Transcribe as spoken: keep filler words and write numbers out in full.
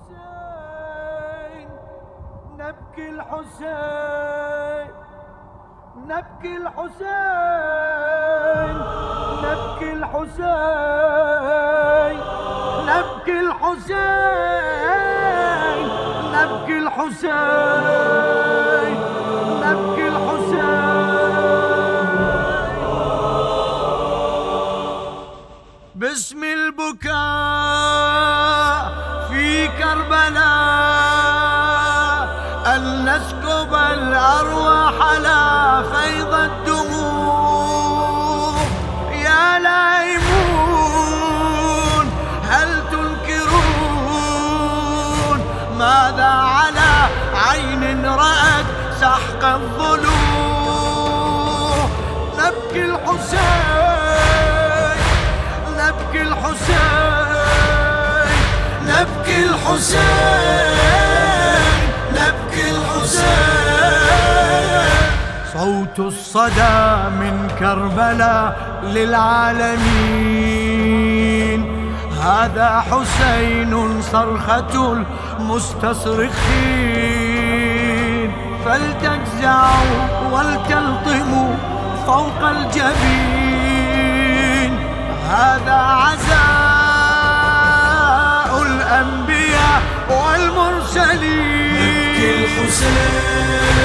الحسين نبكي الحسين نبكي الحسين نبكي الحسين نبكي الحسين نبكي الحسين نبكي الحسين باسم البكاء في كربلاء أن نسكب الأرواح على فيض الدموع. يا لائمون هل تنكرون ماذا على عين رأت سحق الضلوع؟ نبكي الحسين نبكي الحسين نبكي الحسين نبكي الحسين. صوت الصدى من كربلاء للعالمين، هذا حسين صرخة المستصرخين. فلتجزعوا ولتلطموا فوق الجبين، هذا عزاء الأنبياء والمرسلين. نبكي الحسين